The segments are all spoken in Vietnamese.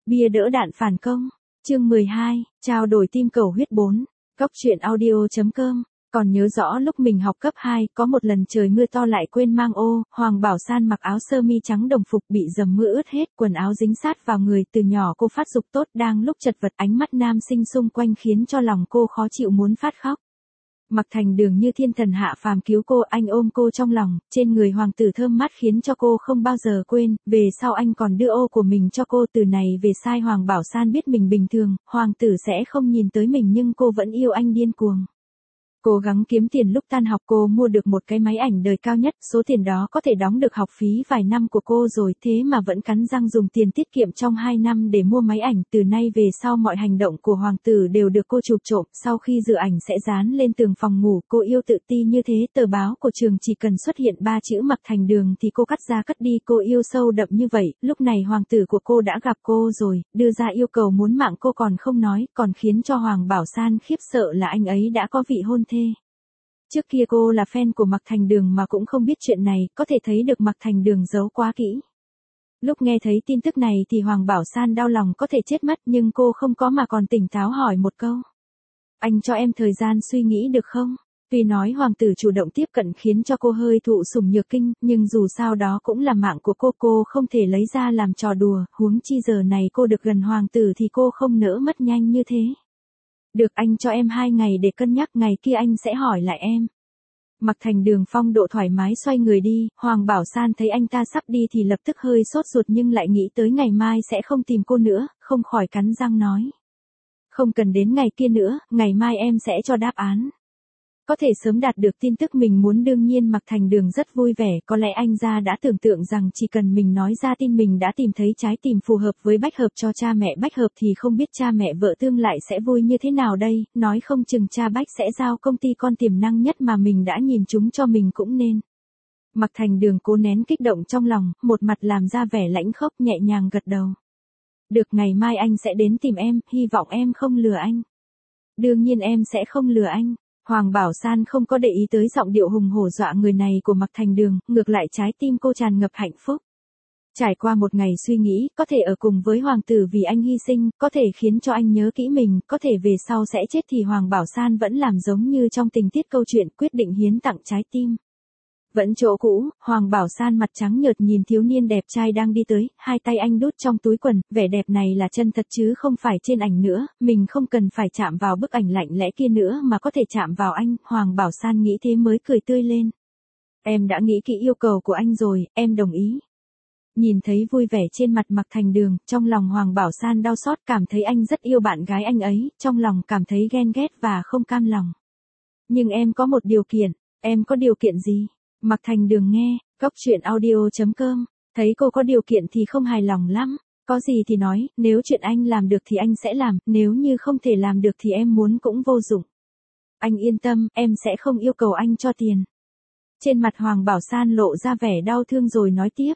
Bia đỡ đạn phản công. Chương 12, trao đổi tim cầu huyết 4. Cóc truyện audio.com. Còn nhớ rõ lúc mình học cấp 2, có một lần trời mưa to lại quên mang ô, Hoàng Bảo San mặc áo sơ mi trắng đồng phục bị dầm mưa ướt hết, quần áo dính sát vào người, từ nhỏ cô phát dục tốt, đang lúc chật vật, ánh mắt nam sinh xung quanh khiến cho lòng cô khó chịu muốn phát khóc. Mặc Thành Đường như thiên thần hạ phàm cứu cô, anh ôm cô trong lòng, trên người hoàng tử thơm mát khiến cho cô không bao giờ quên, về sau anh còn đưa ô của mình cho cô, từ này về sai Hoàng Bảo San biết mình bình thường, hoàng tử sẽ không nhìn tới mình nhưng cô vẫn yêu anh điên cuồng. Cố gắng kiếm tiền, lúc tan học cô mua được một cái máy ảnh đời cao nhất, số tiền đó có thể đóng được học phí vài năm của cô rồi, thế mà vẫn cắn răng dùng tiền tiết kiệm trong 2 năm để mua máy ảnh. Từ nay về sau mọi hành động của hoàng tử đều được cô chụp trộm, sau khi rửa ảnh sẽ dán lên tường phòng ngủ. Cô yêu tự ti như thế, tờ báo của trường chỉ cần xuất hiện 3 chữ Mặc Thành Đường thì cô cắt ra cắt đi. Cô yêu sâu đậm như vậy, lúc này hoàng tử của cô đã gặp cô rồi, đưa ra yêu cầu muốn mạng cô còn không nói, còn khiến cho Hoàng Bảo San khiếp sợ là anh ấy đã có vị hôn thê. Trước kia cô là fan của Mặc Thành Đường mà cũng không biết chuyện này, có thể thấy được Mặc Thành Đường giấu quá kỹ. Lúc nghe thấy tin tức này thì Hoàng Bảo San đau lòng có thể chết mất, nhưng cô không có mà còn tỉnh táo hỏi một câu. Anh cho em thời gian suy nghĩ được không? Tuy nói hoàng tử chủ động tiếp cận khiến cho cô hơi thụ sủng nhược kinh, nhưng dù sao đó cũng là mạng của cô không thể lấy ra làm trò đùa, huống chi giờ này cô được gần hoàng tử thì cô không nỡ mất nhanh như thế. Được, anh cho em 2 ngày để cân nhắc, ngày kia anh sẽ hỏi lại em. Mặc Thành Đường phong độ thoải mái xoay người đi, Hoàng Bảo San thấy anh ta sắp đi thì lập tức hơi sốt ruột nhưng lại nghĩ tới ngày mai sẽ không tìm cô nữa, không khỏi cắn răng nói. Không cần đến ngày kia nữa, ngày mai em sẽ cho đáp án. Có thể sớm đạt được tin tức mình muốn, đương nhiên Mặc Thành Đường rất vui vẻ, có lẽ anh ra đã tưởng tượng rằng chỉ cần mình nói ra tin mình đã tìm thấy trái tim phù hợp với Bách Hợp cho cha mẹ Bách Hợp thì không biết cha mẹ vợ tương lại sẽ vui như thế nào đây, nói không chừng cha Bách sẽ giao công ty con tiềm năng nhất mà mình đã nhìn chúng cho mình cũng nên. Mặc Thành Đường cố nén kích động trong lòng, một mặt làm ra vẻ lãnh khốc nhẹ nhàng gật đầu. Được, ngày mai anh sẽ đến tìm em, hy vọng em không lừa anh. Đương nhiên em sẽ không lừa anh. Hoàng Bảo San không có để ý tới giọng điệu hùng hổ dọa người này của Mặc Thành Đường, ngược lại trái tim cô tràn ngập hạnh phúc. Trải qua một ngày suy nghĩ, có thể ở cùng với hoàng tử vì anh hy sinh, có thể khiến cho anh nhớ kỹ mình, có thể về sau sẽ chết thì Hoàng Bảo San vẫn làm giống như trong tình tiết câu chuyện, quyết định hiến tặng trái tim. Vẫn chỗ cũ, Hoàng Bảo San mặt trắng nhợt nhìn thiếu niên đẹp trai đang đi tới, hai tay anh đút trong túi quần, vẻ đẹp này là chân thật chứ không phải trên ảnh nữa, mình không cần phải chạm vào bức ảnh lạnh lẽ kia nữa mà có thể chạm vào anh, Hoàng Bảo San nghĩ thế mới cười tươi lên. Em đã nghĩ kỹ yêu cầu của anh rồi, em đồng ý. Nhìn thấy vui vẻ trên mặt Mặc Thành Đường, trong lòng Hoàng Bảo San đau xót, cảm thấy anh rất yêu bạn gái anh ấy, trong lòng cảm thấy ghen ghét và không cam lòng. Nhưng em có một điều kiện. Em có điều kiện gì? Mặc Thành Đường nghe, cóc truyện audio.com, thấy cô có điều kiện thì không hài lòng lắm, có gì thì nói, nếu chuyện anh làm được thì anh sẽ làm, nếu như không thể làm được thì em muốn cũng vô dụng. Anh yên tâm, em sẽ không yêu cầu anh cho tiền. Trên mặt Hoàng Bảo San lộ ra vẻ đau thương rồi nói tiếp.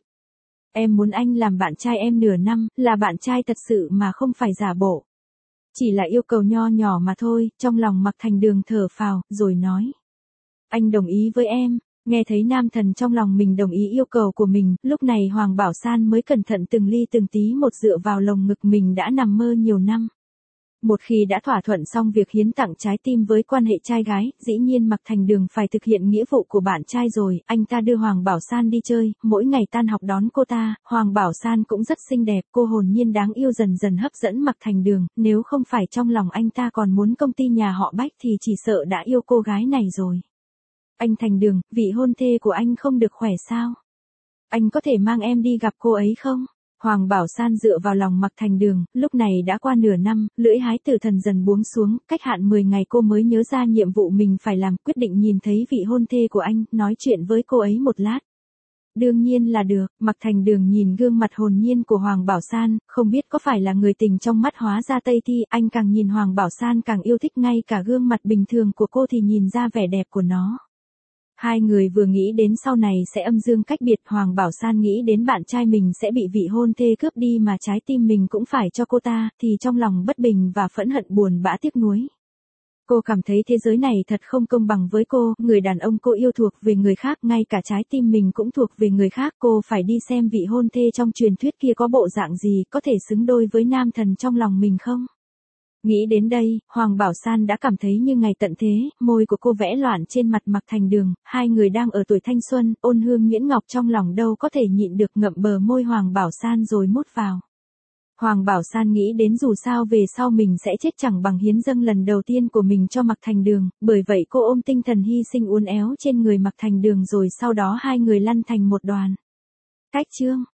Em muốn anh làm bạn trai em nửa năm, là bạn trai thật sự mà không phải giả bộ. Chỉ là yêu cầu nho nhỏ mà thôi, trong lòng Mặc Thành Đường thở phào, rồi nói. Anh đồng ý với em. Nghe thấy nam thần trong lòng mình đồng ý yêu cầu của mình, lúc này Hoàng Bảo San mới cẩn thận từng ly từng tí một dựa vào lồng ngực mình đã nằm mơ nhiều năm. Một khi đã thỏa thuận xong việc hiến tặng trái tim với quan hệ trai gái, dĩ nhiên Mặc Thành Đường phải thực hiện nghĩa vụ của bạn trai rồi, anh ta đưa Hoàng Bảo San đi chơi, mỗi ngày tan học đón cô ta, Hoàng Bảo San cũng rất xinh đẹp, cô hồn nhiên đáng yêu dần dần hấp dẫn Mặc Thành Đường, nếu không phải trong lòng anh ta còn muốn công ty nhà họ Bách thì chỉ sợ đã yêu cô gái này rồi. Anh Thành Đường, vị hôn thê của anh không được khỏe sao? Anh có thể mang em đi gặp cô ấy không? Hoàng Bảo San dựa vào lòng Mặc Thành Đường, lúc này đã qua nửa năm, lưỡi hái tử thần dần buông xuống, cách hạn 10 ngày cô mới nhớ ra nhiệm vụ mình phải làm, quyết định nhìn thấy vị hôn thê của anh, nói chuyện với cô ấy một lát. Đương nhiên là được, Mặc Thành Đường nhìn gương mặt hồn nhiên của Hoàng Bảo San, không biết có phải là người tình trong mắt hóa ra Tây Thi, anh càng nhìn Hoàng Bảo San càng yêu thích, ngay cả gương mặt bình thường của cô thì nhìn ra vẻ đẹp của nó. Hai người vừa nghĩ đến sau này sẽ âm dương cách biệt, Hoàng Bảo San nghĩ đến bạn trai mình sẽ bị vị hôn thê cướp đi mà trái tim mình cũng phải cho cô ta, thì trong lòng bất bình và phẫn hận buồn bã tiếc nuối. Cô cảm thấy thế giới này thật không công bằng với cô, người đàn ông cô yêu thuộc về người khác, ngay cả trái tim mình cũng thuộc về người khác. Cô phải đi xem vị hôn thê trong truyền thuyết kia có bộ dạng gì, có thể xứng đôi với nam thần trong lòng mình không? Nghĩ đến đây, Hoàng Bảo San đã cảm thấy như ngày tận thế, môi của cô vẽ loạn trên mặt Mạc Thành Đường, hai người đang ở tuổi thanh xuân, ôn hương nhuyễn ngọc trong lòng đâu có thể nhịn được, ngậm bờ môi Hoàng Bảo San rồi mút vào. Hoàng Bảo San nghĩ đến dù sao về sau mình sẽ chết chẳng bằng hiến dâng lần đầu tiên của mình cho Mạc Thành Đường, bởi vậy cô ôm tinh thần hy sinh uốn éo trên người Mạc Thành Đường rồi sau đó hai người lăn thành một đoàn. Cách chương